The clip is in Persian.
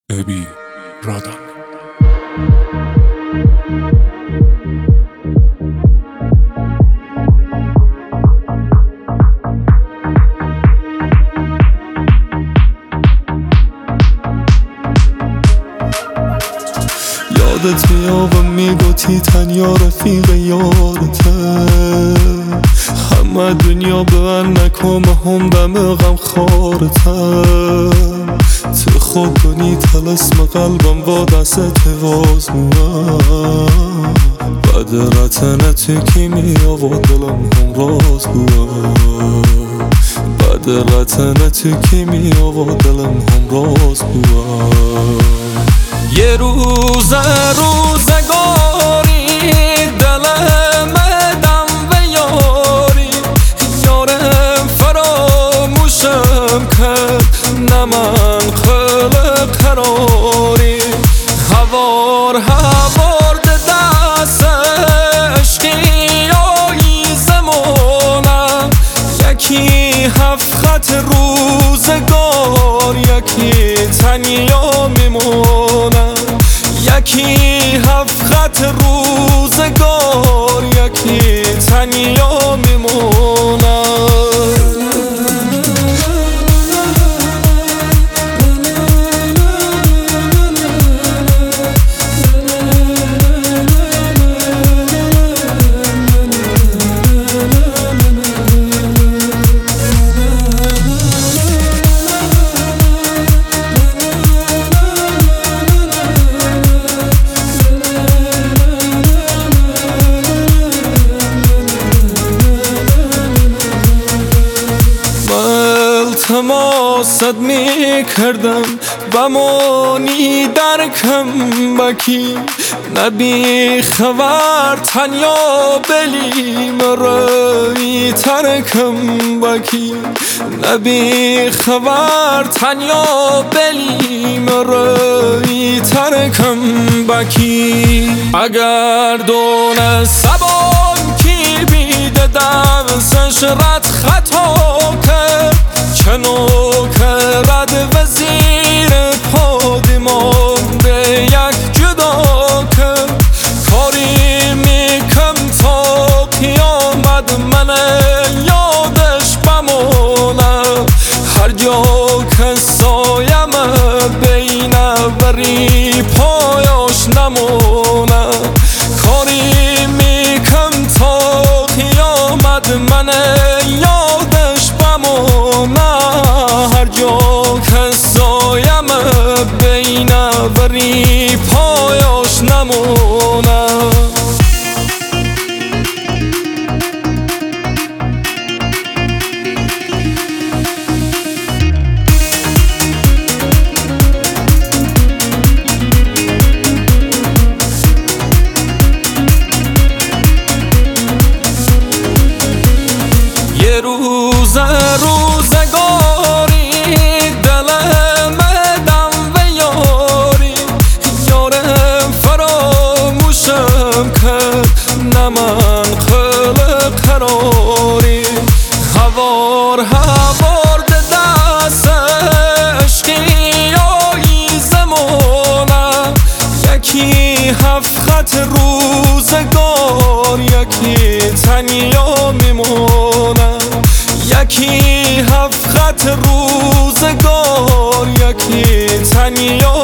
ابی رادان. یادت میام میگوتی تنیا رفیق یارته، همه دنیا به من نکن هم دم غم خارته. تو خود کنی تلسم قلبم با دست وازموه، بعد رتنه تو کیمیا و دلم هم راز بوه. بعد رتنه تو کیمیا و دلم هم راز بوه. یه روزگاری دلم دم و یاری، یارم فراموشم کرد نه من خلق قراری. هوار دست عشقی زمانم، یکی هفت خط روزگار، یکی تنیا میمونم. یکی هفت خط روزگار، یکی تنیا میمونم. تماست میکردم بمانی در کمبکی، نبی خبر تنیا بلیم رای ترکم بکی. نبی خبر تنیا بلیم رای ترکم بکی. اگر دونستم کی بیده دستش رد خطا کرد، چنو کرد وزیر پادیمان به یک جدا کرد. کاری میکم تا قیامت من یادش بمونه، هر جا که سایم بین بری پایاش نمونه. کاری میکم تا قیامت من یادش بمونه، هر جا که سایم بین بری پایاش نمونه. یه روزگاری دلم دم و یاری، یارم فراموشم کرد نه من خلق قراری. هوار دست عشقی زمانم، یکی هفت خط روزگار، یکی تنیا میمونم. یکی هفت خط روزگار، یکی تنیا